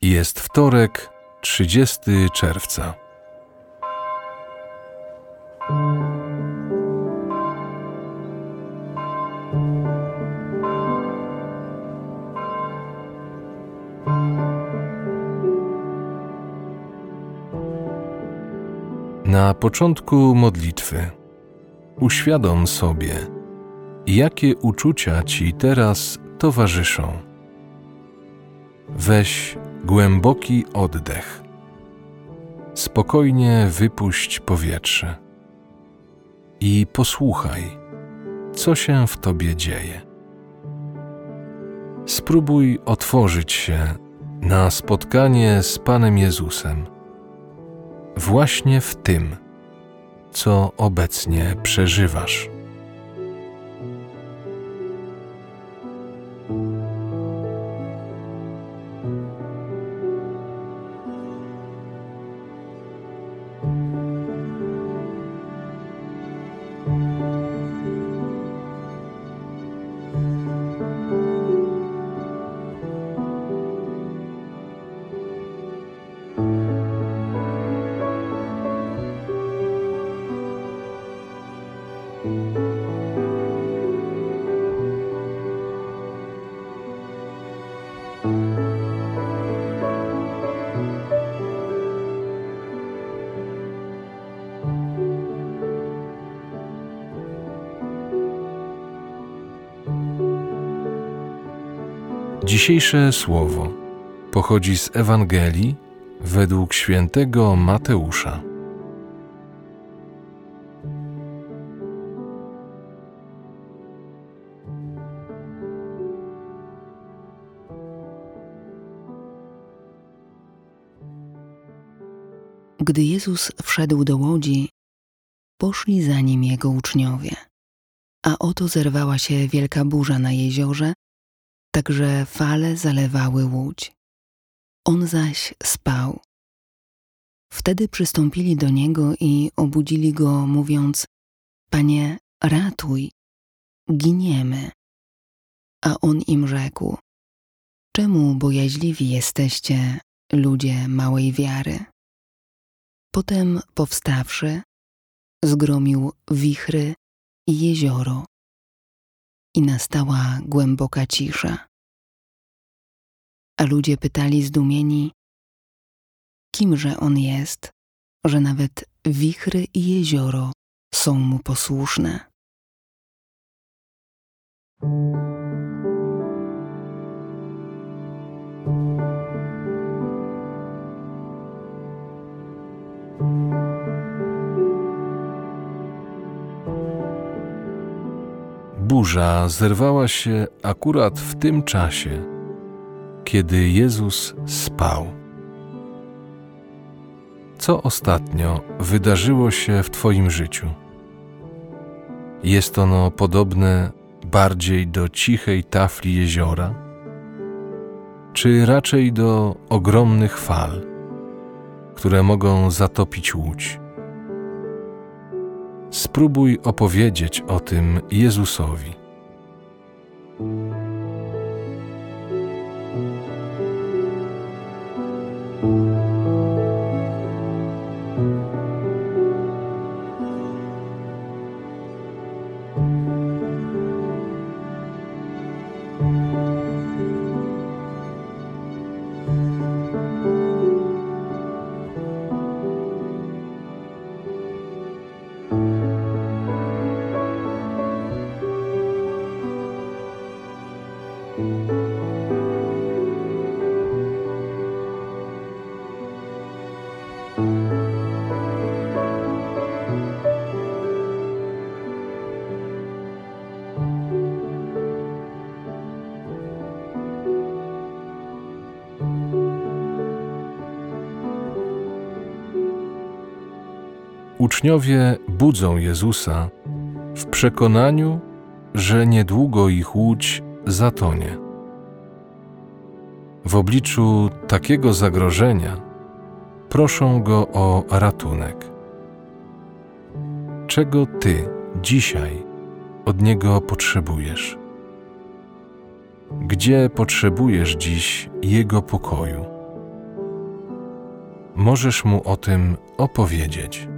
Jest wtorek, 30 czerwca. Na początku modlitwy uświadom sobie, jakie uczucia Ci teraz towarzyszą. Weź głęboki oddech. Spokojnie wypuść powietrze i posłuchaj, co się w Tobie dzieje. Spróbuj otworzyć się na spotkanie z Panem Jezusem właśnie w tym, co obecnie przeżywasz. Dzisiejsze słowo pochodzi z Ewangelii według świętego Mateusza. Gdy Jezus wszedł do łodzi, poszli za nim jego uczniowie, a oto zerwała się wielka burza na jeziorze, tak że fale zalewały łódź. On zaś spał. Wtedy przystąpili do niego i obudzili go, mówiąc: Panie, ratuj, giniemy. A on im rzekł: Czemu bojaźliwi jesteście, ludzie małej wiary? Potem powstawszy, zgromił wichry i jezioro i nastała głęboka cisza. A ludzie pytali zdumieni, kimże on jest, że nawet wichry i jezioro są mu posłuszne. Burza zerwała się akurat w tym czasie, kiedy Jezus spał. Co ostatnio wydarzyło się w Twoim życiu? Jest ono podobne bardziej do cichej tafli jeziora, czy raczej do ogromnych fal, które mogą zatopić łódź? Spróbuj opowiedzieć o tym Jezusowi. Uczniowie budzą Jezusa w przekonaniu, że niedługo ich łódź zatonie. W obliczu takiego zagrożenia proszą Go o ratunek. Czego Ty dzisiaj od Niego potrzebujesz? Gdzie potrzebujesz dziś Jego pokoju? możesz mu o tym opowiedzieć.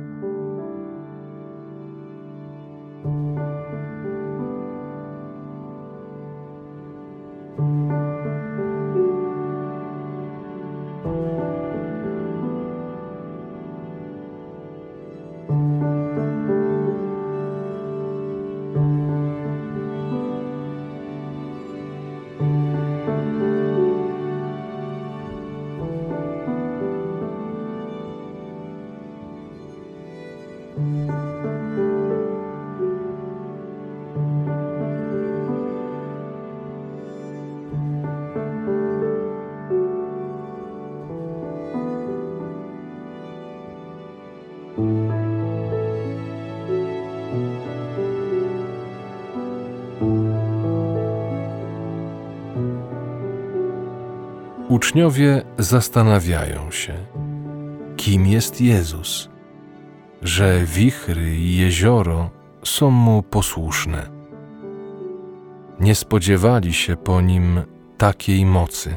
Uczniowie zastanawiają się, kim jest Jezus, że wichry i jezioro są mu posłuszne. Nie spodziewali się po nim takiej mocy.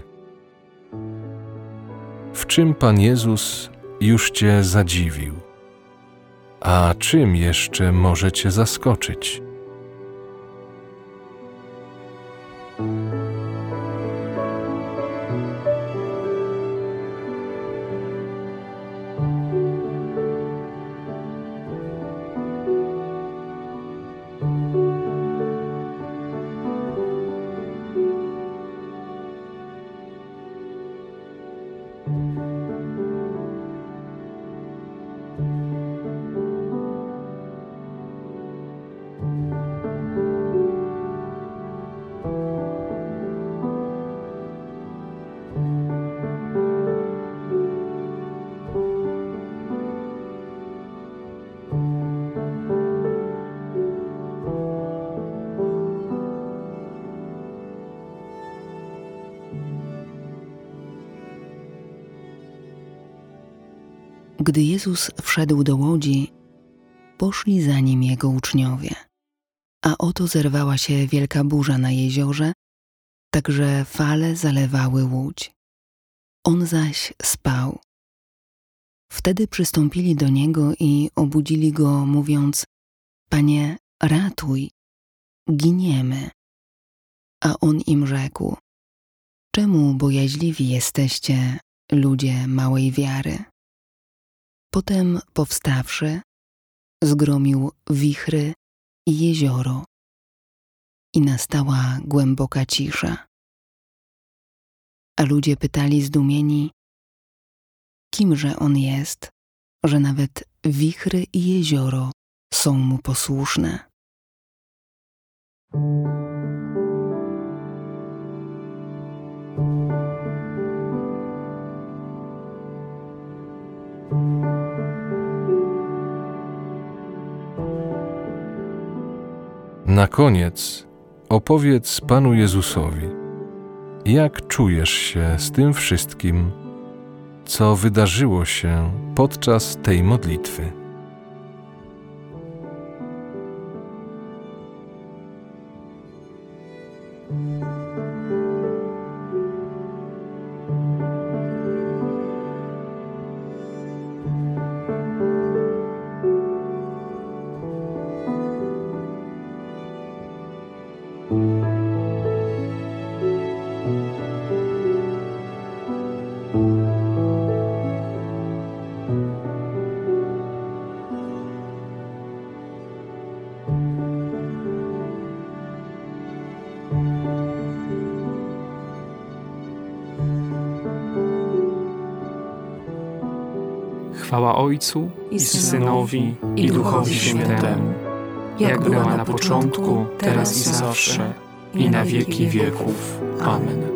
W czym Pan Jezus już Cię zadziwił? A czym jeszcze może Cię zaskoczyć? Gdy Jezus wszedł do łodzi, poszli za nim jego uczniowie. A oto zerwała się wielka burza na jeziorze, tak że fale zalewały łódź. On zaś spał. Wtedy przystąpili do niego i obudzili go, mówiąc: Panie, ratuj, giniemy. A on im rzekł: Czemu bojaźliwi jesteście, ludzie małej wiary? Potem powstawszy, zgromił wichry i jezioro i nastała głęboka cisza. A ludzie pytali zdumieni, kimże on jest, że nawet wichry i jezioro są mu posłuszne. Na koniec opowiedz Panu Jezusowi, jak czujesz się z tym wszystkim, co wydarzyło się podczas tej modlitwy. Chwała Ojcu i Synowi, i Duchowi Świętemu, jak była na początku, teraz i zawsze, i na wieki wieków. Amen.